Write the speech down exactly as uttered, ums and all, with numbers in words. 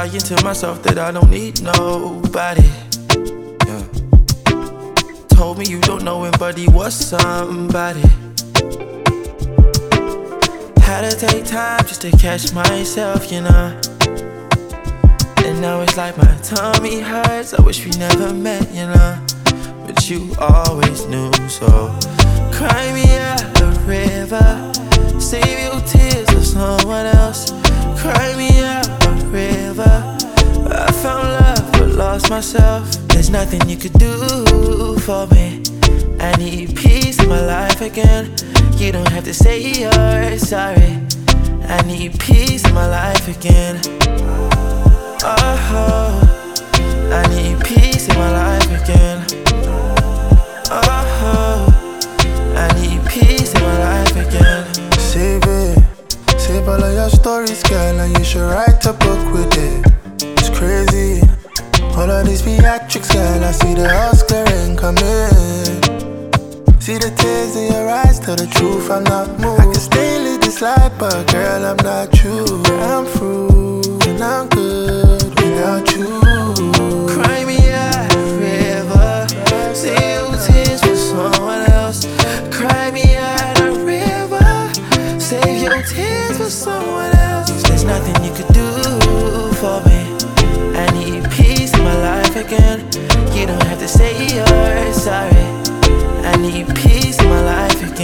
lying to myself that I don't need nobody. Yeah. Told me you don't know him, but he was somebody. Had to take time just to catch myself, you know. And now it's like my tummy hurts. I wish we never met, you know. But you always knew, so cry me out the river. Save your tears for someone else. Cry me out the river. I found love but lost myself. There's nothing you could do for me. I need peace in my life again. You don't have to say you're sorry. I need peace in my life again. Oh, I need peace in my life again. Oh, I need peace in my life again. Save it, save all of your stories, girl, and you should write a book with it. It's crazy, all of these theatrics, girl. I see the Oscar ain't coming. See the tears in your eyes, tell the truth, I'm not moved. I can stay live this life, but girl, I'm not you. I'm through, and I'm good without you. Cry me out the river. Save your tears for someone else. Cry me out the river. Save your tears for someone else. There's nothing you could do for me. I need peace in my life again. You don't have to say you're sorry. I need peace in my life again.